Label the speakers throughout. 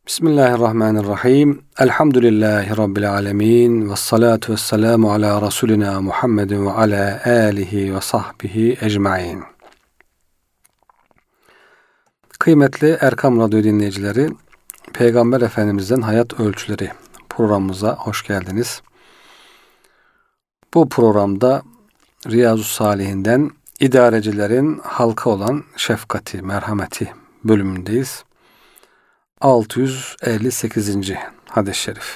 Speaker 1: Bismillahirrahmanirrahim. Elhamdülillahi Rabbil alemin. Vessalatu vesselamu ala Resulina Muhammedin ve ala alihi ve sahbihi ecmain. Kıymetli Erkam Radyo dinleyicileri, Peygamber Efendimiz'den Hayat Ölçüleri programımıza hoş geldiniz. Bu programda Riyazu Salihinden idarecilerin halka olan şefkati, merhameti bölümündeyiz. 658. hadis-i şerif.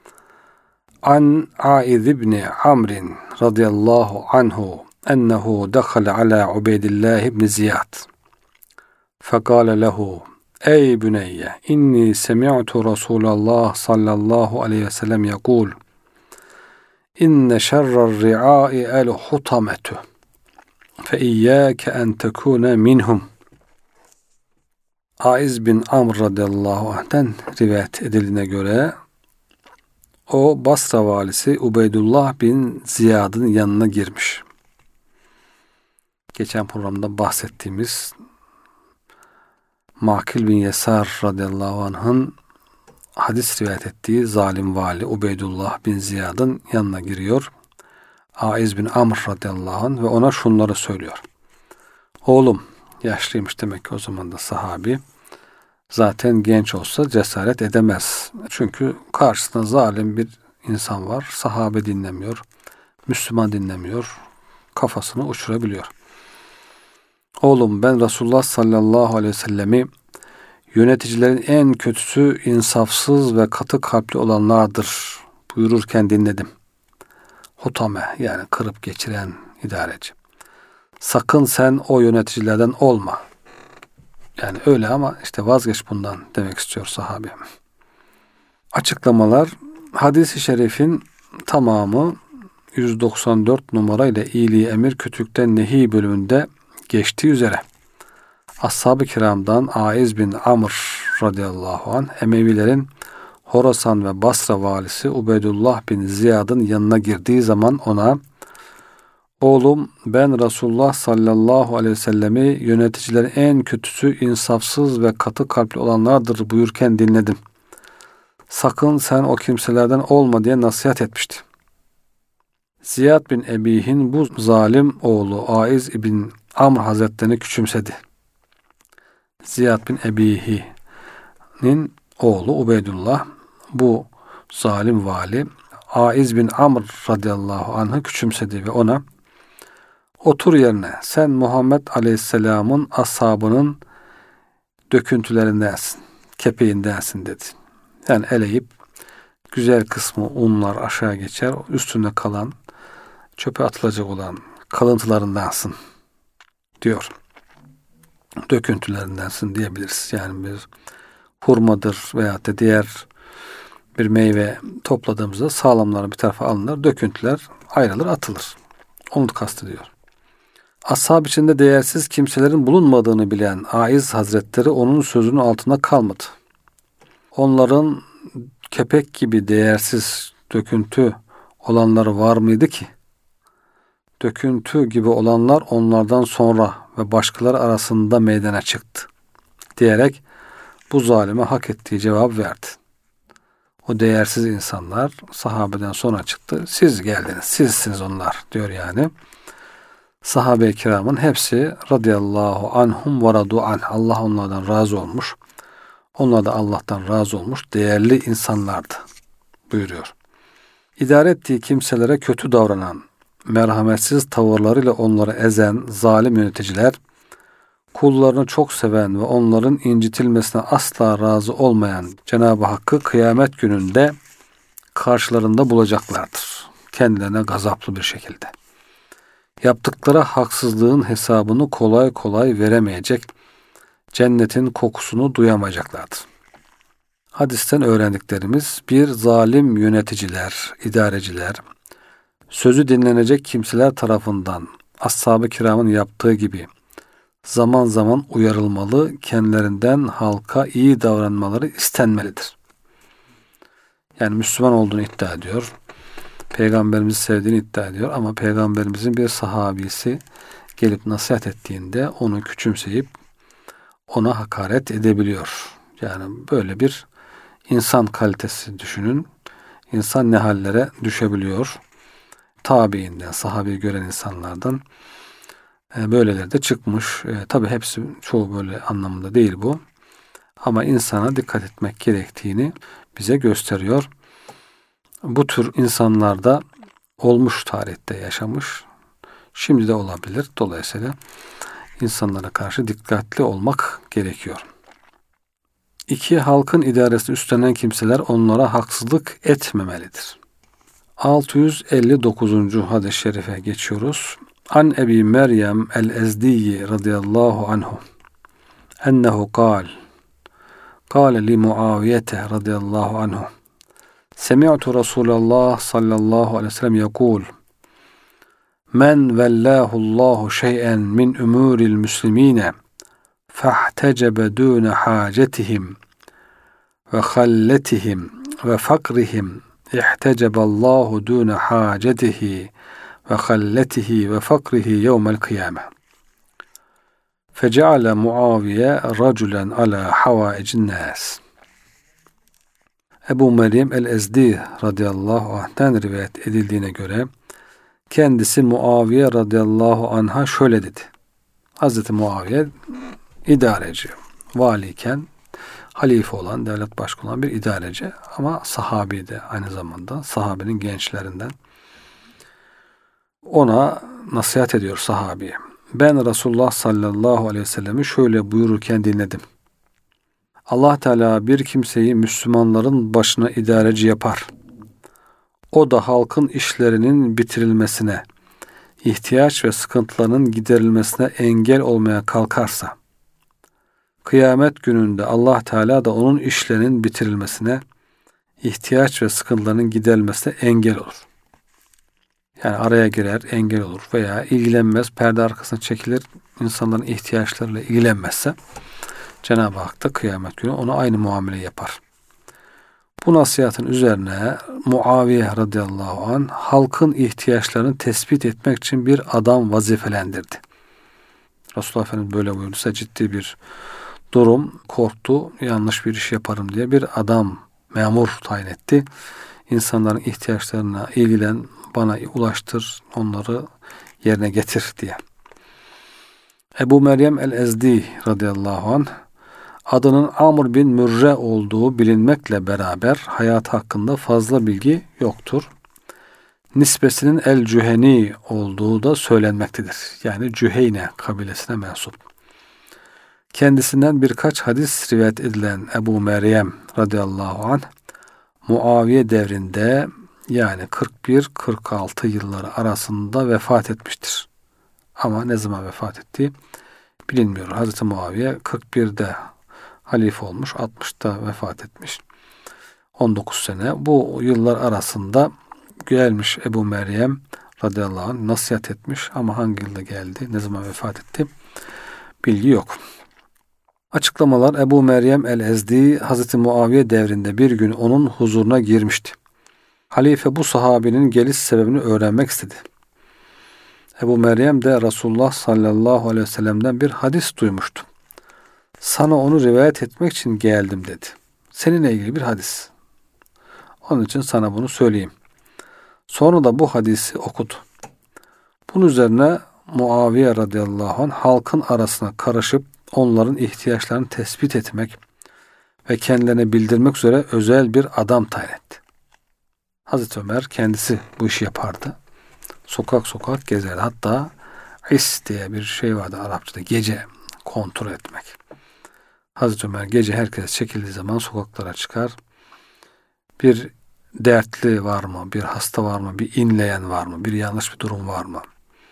Speaker 1: An Aiz ibn Amr radıyallahu anhu ennehu dakhala ala Ubeydillah ibn Ziyad. Fekale lehu: Ey büneyye, inni semi'tu Resulallah sallallahu aleyhi ve sellem yekul: İnne şerrer ri'ai el hutametu fe iyyâke en tekûne minhum. Aiz bin Amr radıyallahu anh'ten rivayet edildiğine göre o Basra valisi Ubeydullah bin Ziyad'ın yanına girmiş. Geçen programda bahsettiğimiz Makil bin Yesar radıyallahu anh'ın hadis rivayet ettiği zalim vali Ubeydullah bin Ziyad'ın yanına giriyor. Aiz bin Amr radıyallahu anh ve ona şunları söylüyor. Oğlum, yaşlıymış demek ki o zaman da sahabi. Zaten genç olsa cesaret edemez. Çünkü karşısında zalim bir insan var. Sahabe dinlemiyor. Müslüman dinlemiyor. Kafasını uçurabiliyor. Oğlum, ben Resulullah sallallahu aleyhi ve sellemi yöneticilerin en kötüsü insafsız ve katı kalpli olanlardır buyururken dinledim. Hutame, yani kırıp geçiren idareci. Sakın sen o yöneticilerden olma. Yani öyle ama işte vazgeç bundan demek istiyor sahabe. Açıklamalar: hadis-i şerifin tamamı 194 numarayla iyiliği emir kötülükten nehi bölümünde geçtiği üzere Ashab-ı kiramdan Aiz bin Amr radıyallahu anh Emevilerin Horasan ve Basra valisi Ubeydullah bin Ziyad'ın yanına girdiği zaman ona: Oğlum, ben Resulullah sallallahu aleyhi ve sellemi yöneticilerin en kötüsü insafsız ve katı kalpli olanlardır buyurken dinledim. Sakın sen o kimselerden olma diye nasihat etmişti. Ziyad bin Ebih'in bu zalim oğlu Aiz bin Amr hazretlerini küçümsedi. Ziyad bin Ebihi'nin oğlu Ubeydullah bu zalim vali Aiz bin Amr radıyallahu anh'ı küçümsedi ve ona: Otur yerine, sen Muhammed Aleyhisselam'ın ashabının döküntülerindensin, kepeğindensin dedi. Yani eleyip güzel kısmı unlar aşağı geçer, üstünde kalan, çöpe atılacak olan kalıntılarındansın diyor. Döküntülerindensin diyebiliriz. Yani bir hurmadır veya da diğer bir meyve topladığımızda sağlamları bir tarafa alınır, döküntüler ayrılır, atılır. Onu kastediyor. Ashab içinde değersiz kimselerin bulunmadığını bilen Aiz Hazretleri onun sözünün altında kalmadı. Onların kepek gibi değersiz, döküntü olanları var mıydı ki? Döküntü gibi olanlar onlardan sonra ve başkaları arasında meydana çıktı diyerek bu zalime hak ettiği cevap verdi. O değersiz insanlar sahabeden sonra çıktı. Siz geldiniz, sizsiniz onlar diyor yani. Sahabe-i kiramın hepsi radıyallahu anhum ve radu anh. Allah onlardan razı olmuş. Onlar da Allah'tan razı olmuş. Değerli insanlardı buyuruyor. İdare ettiği kimselere kötü davranan, merhametsiz tavırlarıyla onları ezen zalim yöneticiler, kullarını çok seven ve onların incitilmesine asla razı olmayan Cenab-ı Hakk'ı kıyamet gününde karşılarında bulacaklardır. Kendilerine gazaplı bir şekilde. Yaptıkları haksızlığın hesabını kolay kolay veremeyecek, cennetin kokusunu duyamayacaklardır. Hadisten öğrendiklerimiz: bir, zalim yöneticiler, idareciler, sözü dinlenecek kimseler tarafından ashab-ı kiramın yaptığı gibi zaman zaman uyarılmalı, kendilerinden halka iyi davranmaları istenmelidir. Yani Müslüman olduğunu iddia ediyor. Peygamberimizi sevdiğini iddia ediyor ama Peygamberimizin bir sahabisi gelip nasihat ettiğinde onu küçümseyip ona hakaret edebiliyor. Yani böyle bir İnsan kalitesi düşünün. İnsan ne hallere düşebiliyor. Tabiinden, sahabeyi gören insanlardan böyleleri de çıkmış. Tabii hepsi, çoğu böyle anlamında değil bu. Ama insana dikkat etmek gerektiğini bize gösteriyor. Bu tür insanlar da olmuş, tarihte yaşamış. Şimdi de olabilir. Dolayısıyla insanlara karşı dikkatli olmak gerekiyor. 2. Halkın idaresini üstlenen kimseler onlara haksızlık etmemelidir. 659. hadis-i şerife geçiyoruz. An Ebi Meryem el-Ezdiyi radıyallahu anhu ennehu kâle li Muaviyete radıyallahu anhu semi'tu Resulallah sallallahu aleyhi ve sellem yekûl men vellâhullahu şey'en min umûril müslimîne fahtecebe dûne hâcetihim ve halletihim ve fakrihim ihteceballahu dûne hâcetihi ve halletihi ve fakrihi yevmel kıyame. Feceale Muaviye raculen ala havaicin nas. Ebu Meryem el-Ezdi radıyallahu anh'ten rivayet edildiğine göre kendisi Muaviye radıyallahu anh'a şöyle dedi. Hazreti Muaviye idareci, valiyken halife olan, devlet başkanı olan bir idareci ama sahabi de aynı zamanda, sahabenin gençlerinden. Ona nasihat ediyor sahabi. Ben Resulullah sallallahu aleyhi ve sellem'i şöyle buyururken dinledim. Allah Teala bir kimseyi Müslümanların başına idareci yapar. O da halkın işlerinin bitirilmesine, ihtiyaç ve sıkıntılarının giderilmesine engel olmaya kalkarsa, kıyamet gününde Allah Teala da onun işlerinin bitirilmesine, ihtiyaç ve sıkıntılarının giderilmesine engel olur. Yani araya girer, engel olur veya ilgilenmez, perde arkasına çekilir, insanların ihtiyaçlarıyla ilgilenmezse Cenab-ı Hak da kıyamet günü ona aynı muamele yapar. Bu nasihatın üzerine Muaviye radıyallahu anh halkın ihtiyaçlarını tespit etmek için bir adam vazifelendirdi. Resulullah Efendimiz böyle buyurduysa ciddi bir durum, korktu, yanlış bir iş yaparım diye bir adam, memur tayin etti. İnsanların ihtiyaçlarına ilgilen, bana ulaştır, onları yerine getir diye. Ebu Meryem el-Ezdi radıyallahu anh adının Amr bin Mürre olduğu bilinmekle beraber hayat hakkında fazla bilgi yoktur. Nisbesinin el-Cüheni olduğu da söylenmektedir. Yani Cüheyne kabilesine mensup. Kendisinden birkaç hadis rivayet edilen Ebu Meryem radıyallahu anh Muaviye devrinde yani 41-46 yılları arasında vefat etmiştir. Ama ne zaman vefat ettiği bilinmiyor. Hazreti Muaviye 41'de halife olmuş, 60'da vefat etmiş. 19 sene. Bu yıllar arasında gelmiş Ebu Meryem radıyallahu anh nasihat etmiş ama hangi yılda geldi, ne zaman vefat etti bilgi yok. Açıklamalar. Ebu Meryem el-Ezdi Hazreti Muaviye devrinde bir gün onun huzuruna girmişti. Halife bu sahabinin geliş sebebini öğrenmek istedi. Ebu Meryem de Resulullah sallallahu aleyhi ve sellem'den bir hadis duymuştu. Sana onu rivayet etmek için geldim dedi. Seninle ilgili bir hadis. Onun için sana bunu söyleyeyim. Sonra da bu hadisi okudu. Bunun üzerine Muaviye radıyallahu anh halkın arasına karışıp onların ihtiyaçlarını tespit etmek ve kendilerine bildirmek üzere özel bir adam tayin etti. Hazreti Ömer kendisi bu işi yapardı. Sokak sokak gezerdi. Hatta is diye bir şey vardı Arapçada. Gece kontrol etmek. Hazreti Ömer gece herkes çekildiği zaman sokaklara çıkar. Bir dertli var mı? Bir hasta var mı? Bir inleyen var mı? Bir yanlış bir durum var mı?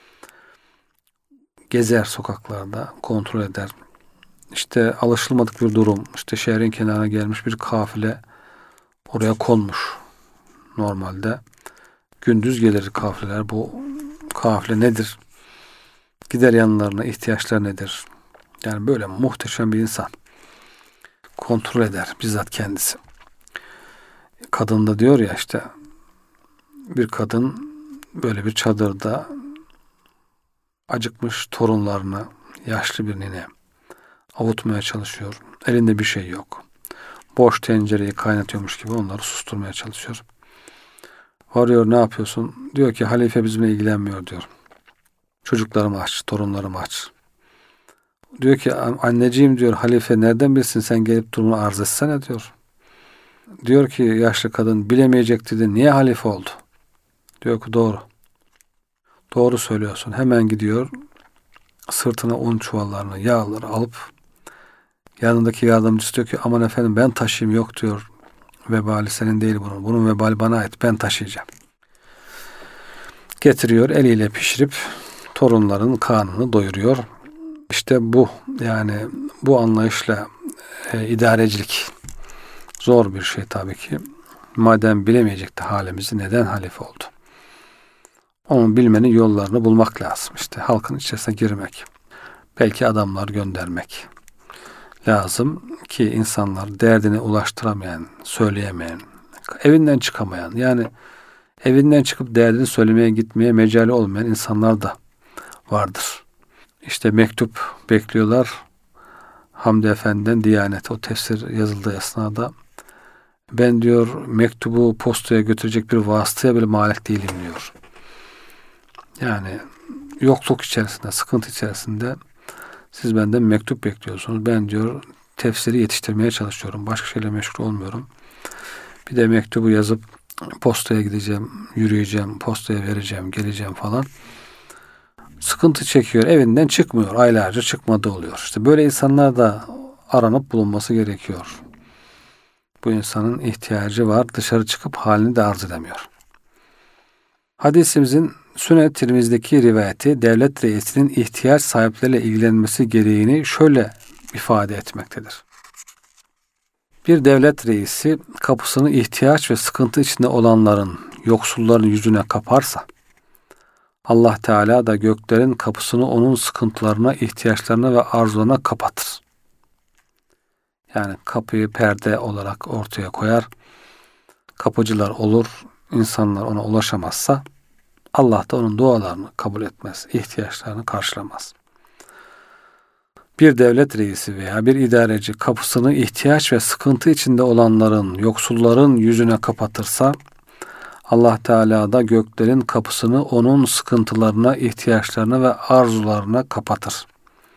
Speaker 1: Gezer sokaklarda, kontrol eder. İşte alışılmadık bir durum. İşte şehrin kenarına gelmiş bir kafile oraya konmuş. Normalde gündüz gelir kafileler. Bu kafile nedir? Gider yanlarına, ihtiyaçlar nedir? Yani böyle muhteşem bir insan. Kontrol eder bizzat kendisi. Kadın da diyor ya işte bir kadın böyle bir çadırda acıkmış torunlarını, yaşlı bir nine avutmaya çalışıyor. Elinde bir şey yok. boş tencereyi kaynatıyormuş gibi onları susturmaya çalışıyor. Varıyor, ne yapıyorsun? Diyor ki halife bizimle ilgilenmiyor diyor. Çocuklarım aç, torunlarım aç. Diyor ki anneciğim diyor, halife nereden bilsin, sen gelip durumunu arz etsene diyor. Diyor ki yaşlı kadın, bilemeyecekti de niye halife oldu? Diyor ki doğru. Doğru söylüyorsun. Hemen gidiyor, sırtına un çuvallarını, yağları alıp yanındaki yardımcısı diyor ki aman efendim ben taşıyayım, yok diyor. Vebali senin değil bunun. Bunun vebali bana ait. Ben taşıyacağım. Getiriyor, eliyle pişirip torunların karnını doyuruyor. İşte bu, yani bu anlayışla idarecilik zor bir şey tabii ki. Madem bilemeyecekti halimizi, neden halife oldu? Onun bilmenin yollarını bulmak lazım. İşte halkın içerisine girmek. Belki adamlar göndermek lazım ki insanlar derdini ulaştıramayan, söyleyemeyen, evinden çıkamayan, yani evinden çıkıp derdini söylemeye gitmeye mecali olmayan insanlar da vardır. İşte mektup bekliyorlar. Hamdi Efendi'den Diyanet'e o tefsir yazıldığı esnada ben diyor mektubu postaya götürecek bir vasıtaya bile malik değilim diyor. Yani yokluk içerisinde, sıkıntı içerisinde siz benden mektup bekliyorsunuz. Ben diyor tefsiri yetiştirmeye çalışıyorum. Başka şeyle meşgul olmuyorum. Bir de mektubu yazıp postaya gideceğim, yürüyeceğim, postaya vereceğim, geleceğim falan. Sıkıntı çekiyor, evinden çıkmıyor. Aylarca çıkmadığı oluyor. İşte böyle insanlar da aranıp bulunması gerekiyor. Bu insanın ihtiyacı var. Dışarı çıkıp halini de arz edemiyor. Hadisimizin Sünnet Tirmizi'deki rivayeti devlet reisinin ihtiyaç sahipleriyle ilgilenmesi gereğini şöyle ifade etmektedir. Bir devlet reisi kapısını ihtiyaç ve sıkıntı içinde olanların, yoksulların yüzüne kaparsa, Allah Teala da göklerin kapısını onun sıkıntılarına, ihtiyaçlarına ve arzularına kapatır. Yani kapıyı perde olarak ortaya koyar. Kapıcılar olur, insanlar ona ulaşamazsa Allah da onun dualarını kabul etmez, ihtiyaçlarını karşılamaz. Bir devlet reisi veya bir idareci kapısını ihtiyaç ve sıkıntı içinde olanların, yoksulların yüzüne kapatırsa, Allah Teala da göklerin kapısını onun sıkıntılarına, ihtiyaçlarına ve arzularına kapatır.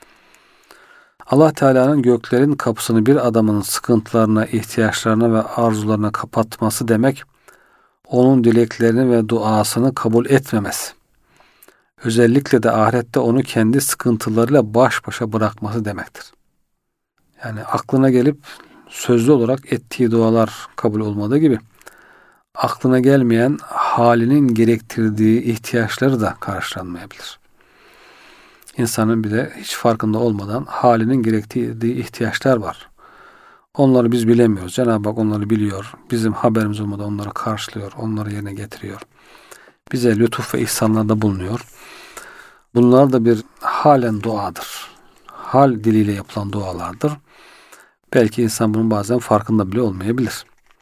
Speaker 1: Allah Teala'nın göklerin kapısını bir adamın sıkıntılarına, ihtiyaçlarına ve arzularına kapatması demek, onun dileklerini ve duasını kabul etmemesi. Özellikle de ahirette onu kendi sıkıntılarıyla baş başa bırakması demektir. Yani aklına gelip sözlü olarak ettiği dualar kabul olmadığı gibi, aklına gelmeyen halinin gerektirdiği ihtiyaçları da karşılanmayabilir. İnsanın bir de hiç farkında olmadan halinin gerektirdiği ihtiyaçlar var. Onları biz bilemiyoruz. Cenab-ı Hak onları biliyor. Bizim haberimiz olmadan onları karşılıyor. Onları yerine getiriyor. Bize lütuf ve ihsanlarda bulunuyor. Bunlar da bir halen duadır. Hal diliyle yapılan dualardır. Belki insan bunun bazen farkında bile olmayabilir.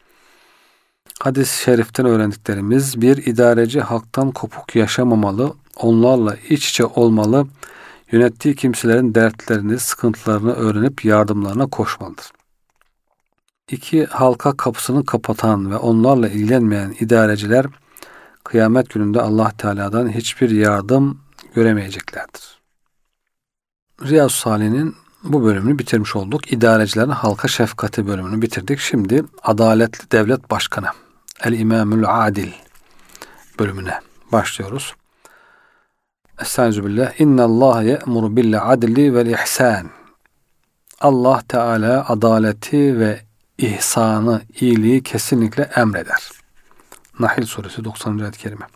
Speaker 1: Hadis-i şeriften öğrendiklerimiz: bir idareci halktan kopuk yaşamamalı, onlarla iç içe olmalı, yönettiği kimselerin dertlerini, sıkıntılarını öğrenip yardımlarına koşmalıdır. 2. Halka kapısını kapatan ve onlarla ilgilenmeyen idareciler kıyamet gününde Allah Teala'dan hiçbir yardım göremeyeceklerdir. Riyaz-ı Salih'in bu bölümünü bitirmiş olduk. İdarecilerin halka şefkati bölümünü bitirdik. Şimdi adaletli devlet başkanı El-İmamül Adil bölümüne başlıyoruz. Estağfirullah. İnnallâhe ye'muru bil adli vel ihsan. Allah Teala adaleti ve ihsanı, iyiliği kesinlikle emreder. Nahl suresi 90. ayet-i kerime.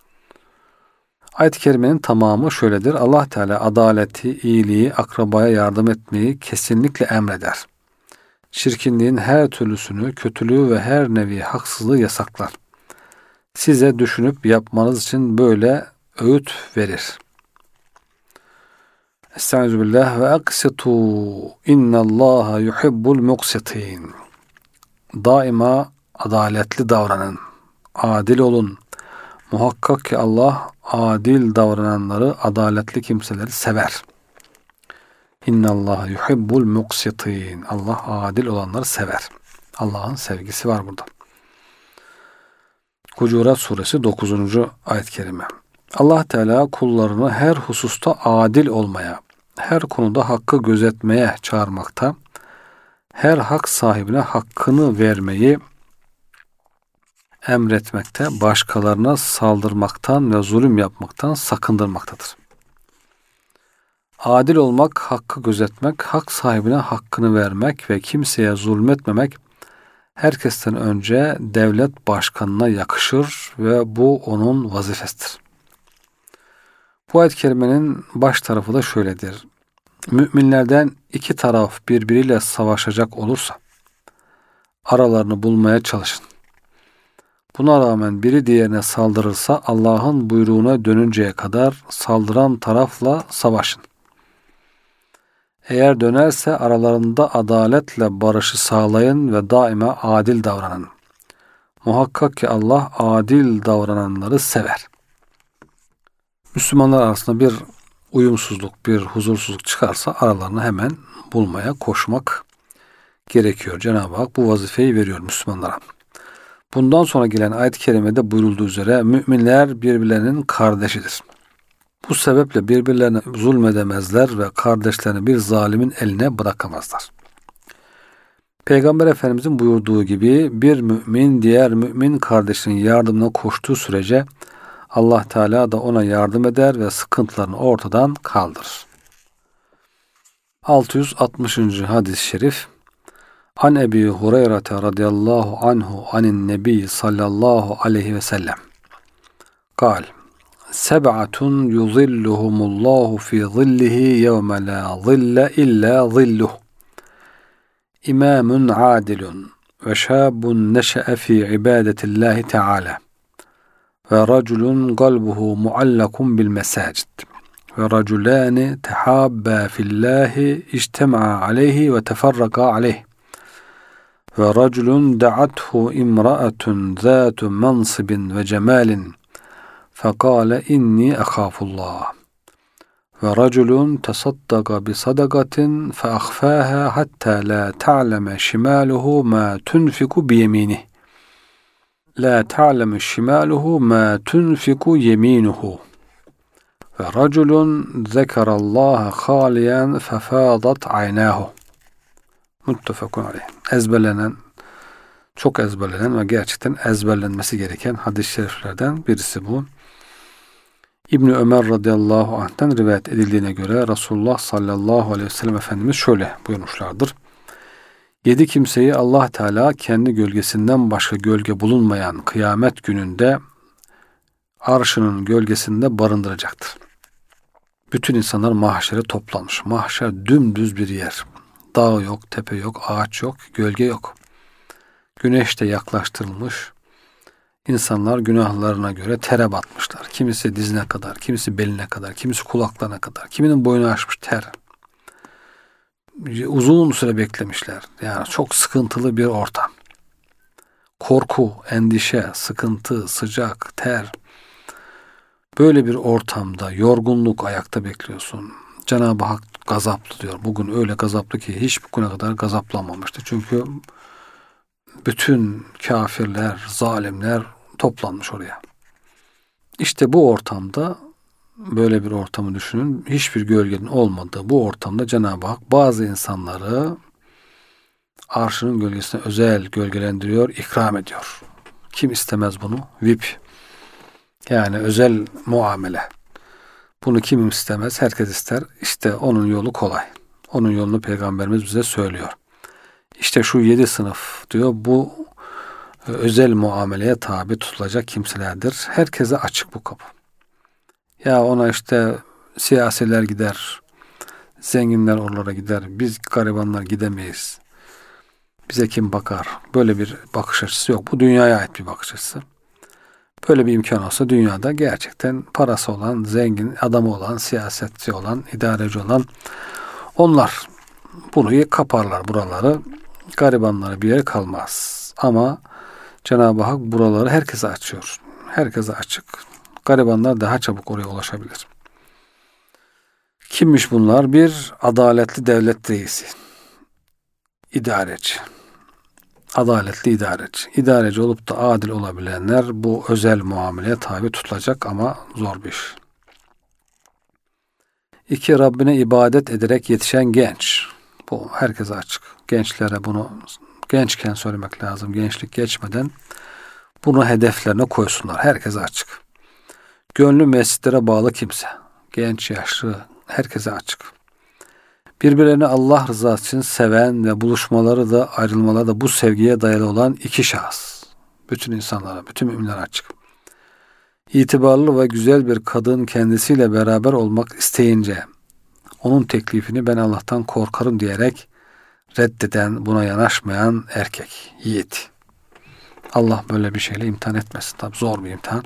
Speaker 1: Ayet-i kerimenin tamamı şöyledir. Allah Teala adaleti, iyiliği, akrabaya yardım etmeyi kesinlikle emreder. Çirkinliğin her türlüsünü, kötülüğü ve her nevi haksızlığı yasaklar. Size düşünüp yapmanız için böyle öğüt verir. Estağfirullah ve aksitu innallaha yuhibbul muksitin. Daima adaletli davranın. Adil olun. Muhakkak ki Allah adil davrananları, adaletli kimseleri sever. İnnallaha yuhibbul muksitin. Allah adil olanları sever. Allah'ın sevgisi var burada. Hucurat suresi 9. ayet-i kerime. Allah Teala kullarını her hususta adil olmaya, her konuda hakkı gözetmeye çağırmakta, her hak sahibine hakkını vermeyi emretmekte, başkalarına saldırmaktan ve zulüm yapmaktan sakındırmaktadır. Adil olmak, hakkı gözetmek, hak sahibine hakkını vermek ve kimseye zulmetmemek herkesten önce devlet başkanına yakışır ve bu onun vazifesidir. Bu ayet-i kerimenin baş tarafı da şöyledir. Müminlerden iki taraf birbiriyle savaşacak olursa aralarını bulmaya çalışın. Buna rağmen biri diğerine saldırırsa Allah'ın buyruğuna dönünceye kadar saldıran tarafla savaşın. Eğer dönerse aralarında adaletle barışı sağlayın ve daima adil davranın. Muhakkak ki Allah adil davrananları sever. Müslümanlar arasında bir uyumsuzluk, bir huzursuzluk çıkarsa aralarını hemen bulmaya koşmak gerekiyor. Cenab-ı Hak bu vazifeyi veriyor Müslümanlara. Bundan sonra gelen ayet-i kerimede buyurulduğu üzere müminler birbirlerinin kardeşidir. Bu sebeple birbirlerine zulmedemezler ve kardeşlerini bir zalimin eline bırakamazlar. Peygamber Efendimizin buyurduğu gibi bir mümin diğer mümin kardeşinin yardımına koştuğu sürece Allah Teala da ona yardım eder ve sıkıntılarını ortadan kaldırır. 660. hadis-i şerif. An Ebi Hureyre radıyallahu anhu anin nebi sallallahu aleyhi ve sellem. Kal. Seb'atun yuzilluhumullahu fi zillihi yevme la zille illa zilluh. İmamun adilun ve şabun neşe'e fi ibadetillahi teala. Ve raculun kalbuhu muallakun bil mesacid. Ve raculani tehabba fillahi ictema'a aleyhi ve teferraka aleyhi. Ve raculun da'athu imra'atun zâtu mansibin ve cemalin fekâle inni ekhâfullah. Ve raculun tasaddaga bi sadakatin feakhfâha hatta la ta'leme şimâluhu ma tunfiku biyemînih. La ta'leme şimâluhu ma tunfiku yemînuhu. Ve raculun zekerallaha khâliyen fefâdat aynâhu. Muttefakun aleyh. Ezberlenen, çok ezberlenen ve gerçekten ezberlenmesi gereken hadis-i şeriflerden birisi bu. İbn-i Ömer radıyallahu anh'ten rivayet edildiğine göre Resulullah sallallahu aleyhi ve sellem Efendimiz şöyle buyurmuşlardır. 7 kimseyi Allah Teala kendi gölgesinden başka gölge bulunmayan kıyamet gününde arşının gölgesinde barındıracaktır. Bütün insanlar mahşere toplanmış. Mahşer dümdüz bir yer. Dağ yok, tepe yok, ağaç yok, gölge yok. Güneş de yaklaştırılmış. İnsanlar günahlarına göre tere batmışlar. Kimisi dizine kadar, kimisi beline kadar, kimisi kulaklarına kadar, kiminin boynu aşmış ter. Uzun süre beklemişler. Yani çok sıkıntılı bir ortam. Korku, endişe, sıkıntı, sıcak, ter. Böyle bir ortamda yorgunluk, ayakta bekliyorsun. Cenab-ı Hak gazaplı diyor. Bugün öyle gazaplı ki hiç bugüne kadar gazaplanmamıştı. Çünkü bütün kafirler, zalimler toplanmış oraya. İşte bu ortamda, böyle bir ortamı düşünün, hiçbir gölgenin olmadığı bu ortamda Cenab-ı Hak bazı insanları arşının gölgesine özel gölgelendiriyor, ikram ediyor. Kim istemez bunu? VIP. Yani özel muamele. Bunu kim istemez? Herkes ister. İşte onun yolu kolay. Onun yolunu Peygamberimiz bize söylüyor. İşte şu 7 sınıf diyor, bu özel muameleye tabi tutulacak kimselerdir. Herkese açık bu kapı. Ya ona işte siyasiler gider, zenginler oralara gider, biz garibanlar gidemeyiz. Bize kim bakar? Böyle bir bakış açısı yok. Bu dünyaya ait bir bakış açısı. Böyle bir imkan olsa dünyada gerçekten parası olan, zengin adamı olan, siyasetçi olan, idareci olan onlar burayı kaparlar, buraları. Garibanlara bir yer kalmaz. Ama Cenab-ı Hak buraları herkese açıyor. Herkese açık. Garibanlar daha çabuk oraya ulaşabilir. Kimmiş bunlar? Bir adaletli devlet reisi, idareci. adaletli idareci. İdareci olup da adil olabilenler bu özel muameleye tabi tutulacak ama zor bir iş. 2. Rabbine ibadet ederek yetişen genç. Bu herkese açık. Gençlere bunu gençken söylemek lazım. Gençlik geçmeden bunu hedeflerine koysunlar. Herkese açık. Gönlü mescitlere bağlı kimse. Genç, yaşlı, herkese açık. Birbirlerini Allah rızası için seven ve buluşmaları da ayrılmaları da bu sevgiye dayalı olan iki şahıs. Bütün insanlara, bütün müminlere açık. İtibarlı ve güzel bir kadın kendisiyle beraber olmak isteyince onun teklifini ben Allah'tan korkarım diyerek reddeden, buna yanaşmayan erkek, yiğit. Allah böyle bir şeyle imtihan etmesin. Tabi zor bir imtihan.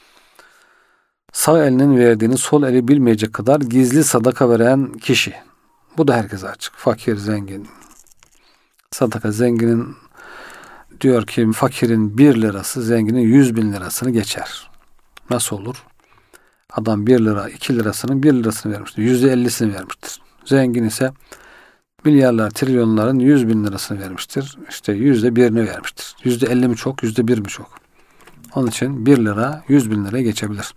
Speaker 1: Sağ elinin verdiğini sol eli bilmeyecek kadar gizli sadaka veren kişi. Bu da herkese açık. Fakir, zengin. Sadaka zenginin diyor ki fakirin 1 lirası zenginin 100.000 lirasını geçer. Nasıl olur? Adam 1 lira, 2 lirasının 1 lirasını vermiştir. %50'sini vermiştir. Zengin ise milyarlar, trilyonların 100.000 lirasını vermiştir. İşte %1'ini vermiştir. %50 mi çok, %1 mi çok? Onun için 1 lira 100.000 liraya geçebilir.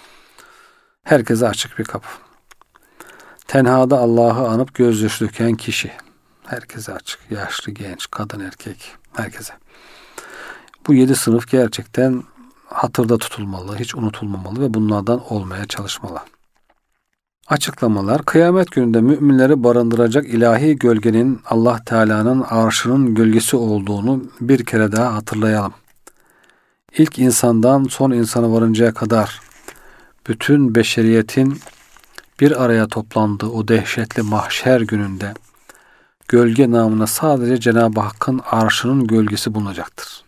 Speaker 1: Herkese açık bir kapı. Tenhada Allah'ı anıp gözyaşı döken kişi. Herkese açık. Yaşlı, genç, kadın, erkek. Herkese. Bu 7 sınıf gerçekten hatırda tutulmalı, hiç unutulmamalı ve bunlardan olmaya çalışmalı. Açıklamalar, kıyamet gününde müminleri barındıracak ilahi gölgenin Allah Teala'nın arşının gölgesi olduğunu bir kere daha hatırlayalım. İlk insandan son insana varıncaya kadar bütün beşeriyetin bir araya toplandığı o dehşetli mahşer gününde gölge namına sadece Cenab-ı Hakk'ın arşının gölgesi bulunacaktır.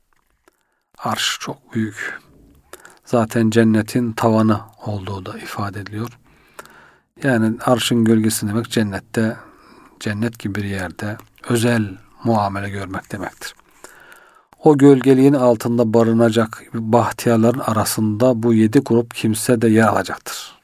Speaker 1: Arş çok büyük. Zaten cennetin tavanı olduğu da ifade ediliyor. Yani arşın gölgesi demek cennette, cennet gibi bir yerde özel muamele görmek demektir. O gölgeliğin altında barınacak bahtiyarların arasında bu 7 grup kimse de yer alacaktır.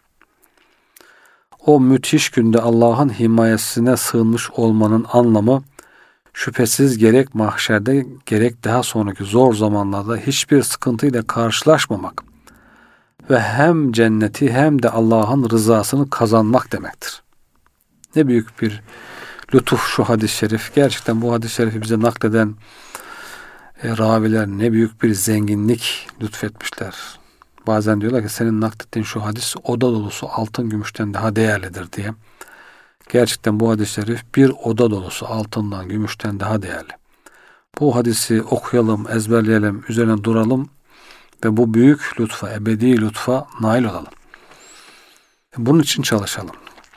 Speaker 1: O müthiş günde Allah'ın himayesine sığınmış olmanın anlamı şüphesiz gerek mahşerde gerek daha sonraki zor zamanlarda hiçbir sıkıntıyla karşılaşmamak ve hem cenneti hem de Allah'ın rızasını kazanmak demektir. Ne büyük bir lütuf şu hadis-i şerif. Gerçekten bu hadis-i şerifi bize nakleden raviler ne büyük bir zenginlik lütfetmişler. Bazen diyorlar ki senin naklettiğin şu hadis oda dolusu altın gümüşten daha değerlidir diye. Gerçekten bu hadis-i şerif bir oda dolusu altından gümüşten daha değerli. Bu hadisi okuyalım, ezberleyelim, üzerine duralım ve bu büyük lütfa, ebedi lütfa nail olalım. Bunun için çalışalım.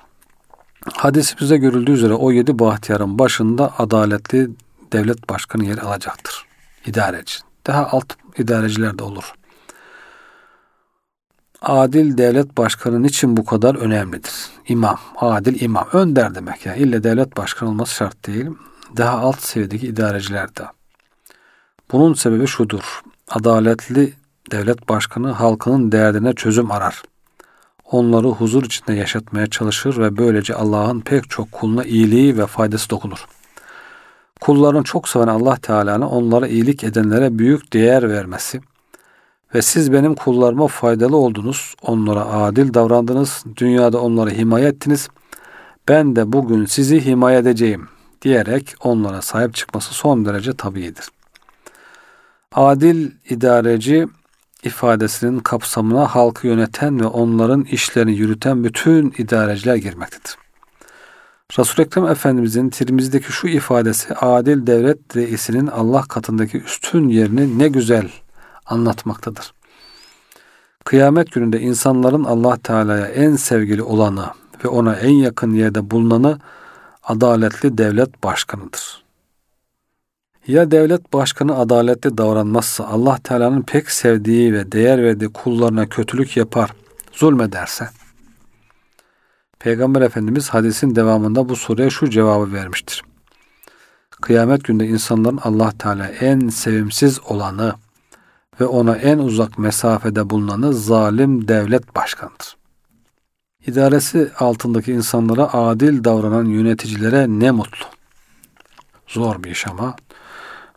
Speaker 1: Hadis bize görüldüğü üzere o 7 bahtiyarın başında adaletli devlet başkanı yer alacaktır. İdareci. Daha alt idareciler de olur. Adil devlet başkanı için bu kadar önemlidir? İmam, adil imam, önder demek ya. İlle devlet başkanı olması şart değil. Daha alt seviyedeki idareciler de. Bunun sebebi şudur. Adaletli devlet başkanı halkının derdine çözüm arar. Onları huzur içinde yaşatmaya çalışır ve böylece Allah'ın pek çok kuluna iyiliği ve faydası dokunur. Kullarını çok seven Allah Teala'nın onlara iyilik edenlere büyük değer vermesi ve siz benim kullarıma faydalı oldunuz, onlara adil davrandınız, dünyada onları himaye ettiniz, ben de bugün sizi himaye edeceğim diyerek onlara sahip çıkması son derece tabiidir. Adil idareci ifadesinin kapsamına halkı yöneten ve onların işlerini yürüten bütün idareciler girmektedir. Resul-i Ekrem Efendimizin Tirmizi'deki şu ifadesi adil devlet reisinin Allah katındaki üstün yerini ne güzel anlatmaktadır. Kıyamet gününde insanların Allah Teala'ya en sevgili olanı ve ona en yakın yerde bulunanı adaletli devlet başkanıdır. Ya devlet başkanı adaletli davranmazsa Allah Teala'nın pek sevdiği ve değer verdiği kullarına kötülük yapar, zulmederse? Peygamber Efendimiz hadisin devamında bu soruya şu cevabı vermiştir. Kıyamet günde insanların Allah Teala en sevimsiz olanı ve ona en uzak mesafede bulunanı zalim devlet başkanıdır. İdaresi altındaki insanlara adil davranan yöneticilere ne mutlu. Zor bir iş ama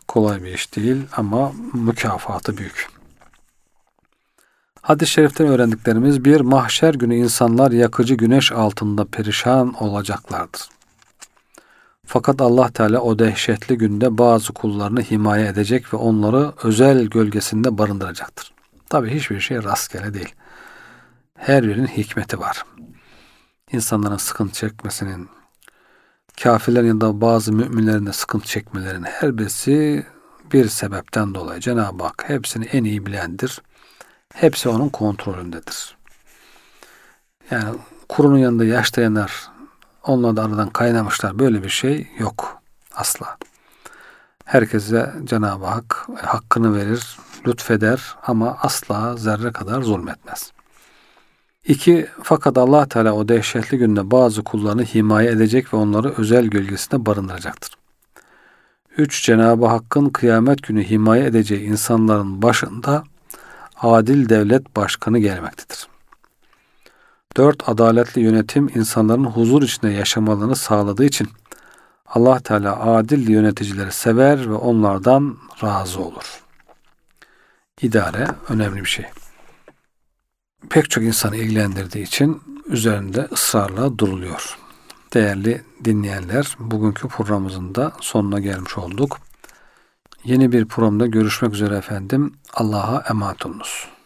Speaker 1: kolay bir iş değil ama mükafatı büyük. Hadis-i şeriften öğrendiklerimiz: 1. Mahşer günü insanlar yakıcı güneş altında perişan olacaklardır. Fakat Allah Teala o dehşetli günde bazı kullarını himaye edecek ve onları özel gölgesinde barındıracaktır. Tabii hiçbir şey rastgele değil. Her birinin hikmeti var. İnsanların sıkıntı çekmesinin, kafirlerin ya da bazı müminlerin de sıkıntı çekmelerinin her birisi bir sebepten dolayı. Cenab-ı Hak hepsini en iyi bilendir. Hepsi onun kontrolündedir. Yani kurunun yanında yaş dayanar, onlar da aradan kaynamışlar. Böyle bir şey yok asla. Herkese Cenab-ı Hak hakkını verir, lütfeder ama asla zerre kadar zulmetmez. 2. Fakat Allah Teala o dehşetli günde bazı kullarını himaye edecek ve onları özel gölgesinde barındıracaktır. 3. Cenab-ı Hakk'ın kıyamet günü himaye edeceği insanların başında adil devlet başkanı gelmektedir. 4. Adaletli yönetim insanların huzur içinde yaşamalarını sağladığı için Allah Teala adil yöneticileri sever ve onlardan razı olur. İdare önemli bir şey. Pek çok insanı ilgilendirdiği için üzerinde ısrarla duruluyor. Değerli dinleyenler, bugünkü programımızın da sonuna gelmiş olduk. Yeni bir programda görüşmek üzere efendim. Allah'a emanet olunuz.